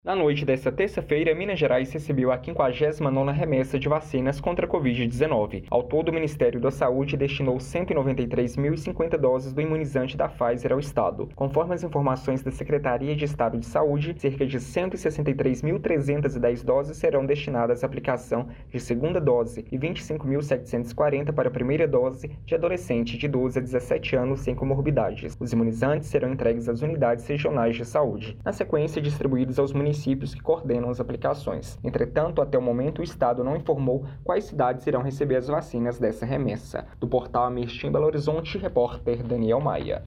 Na noite desta terça-feira, Minas Gerais recebeu a 59ª remessa de vacinas contra a Covid-19. Ao todo, o Ministério da Saúde destinou 193.050 doses do imunizante da Pfizer ao estado. Conforme as informações da Secretaria de Estado de Saúde, cerca de 163.310 doses serão destinadas à aplicação de segunda dose e 25.740 para a primeira dose de adolescente de 12 a 17 anos sem comorbidades. Os imunizantes serão entregues às unidades regionais de saúde, na sequência distribuídos aos municípios que coordenam as aplicações. Entretanto, até o momento, o Estado não informou quais cidades irão receber as vacinas dessa remessa. Do portal Amistim Belo Horizonte, repórter Daniel Maia.